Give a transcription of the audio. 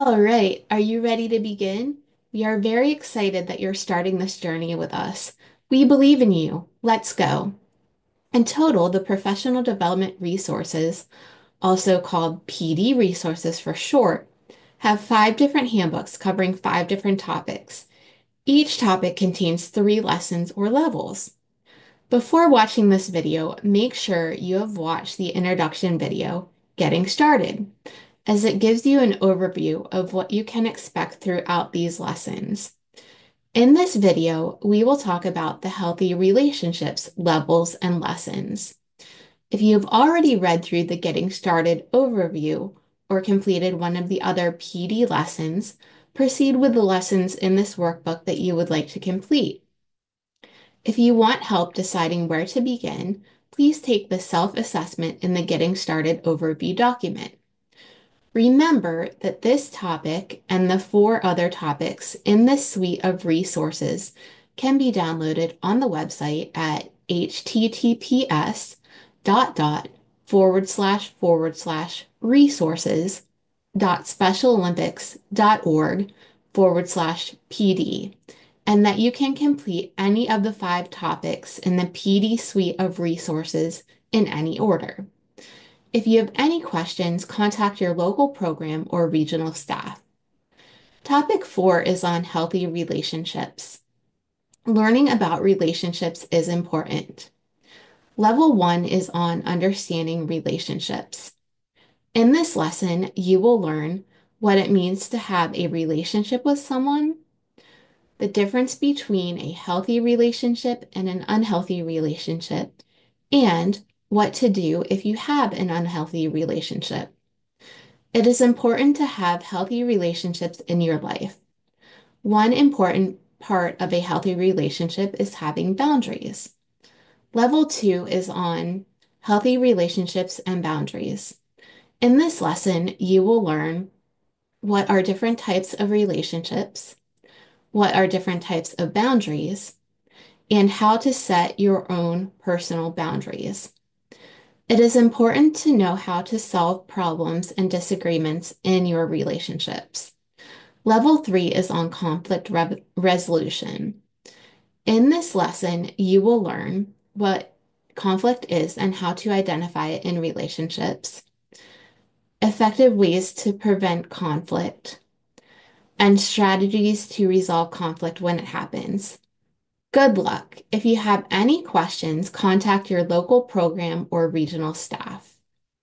All right, are you ready to begin? We are very excited that you're starting this journey with us. We believe in you. Let's go. In total, the Professional Development Resources, also called PD resources for short, have five different handbooks covering five different topics. Each topic contains three lessons or levels. Before watching this video, make sure you have watched the introduction video, Getting Started, as it gives you an overview of what you can expect throughout these lessons. In this video, we will talk about the healthy relationships, levels, and lessons. If you've already read through the Getting Started overview or completed one of the other PD lessons, proceed with the lessons in this workbook that you would like to complete. If you want help deciding where to begin, please take the self-assessment in the Getting Started overview document. Remember that this topic and the four other topics in this suite of resources can be downloaded on the website at https://resources.specialolympics.org/PD, and that you can complete any of the five topics in the PD suite of resources in any order. If you have any questions, contact your local program or regional staff. Topic 4 is on healthy relationships. Learning about relationships is important. Level 1 is on understanding relationships. In this lesson, you will learn what it means to have a relationship with someone, the difference between a healthy relationship and an unhealthy relationship, and what to do if you have an unhealthy relationship. It is important to have healthy relationships in your life. One important part of a healthy relationship is having boundaries. Level 2 is on healthy relationships and boundaries. In this lesson, you will learn what are different types of relationships, what are different types of boundaries, and how to set your own personal boundaries. It is important to know how to solve problems and disagreements in your relationships. Level 3 is on conflict resolution. In this lesson, you will learn what conflict is and how to identify it in relationships, effective ways to prevent conflict, and strategies to resolve conflict when it happens. Good luck. If you have any questions, contact your local program or regional staff.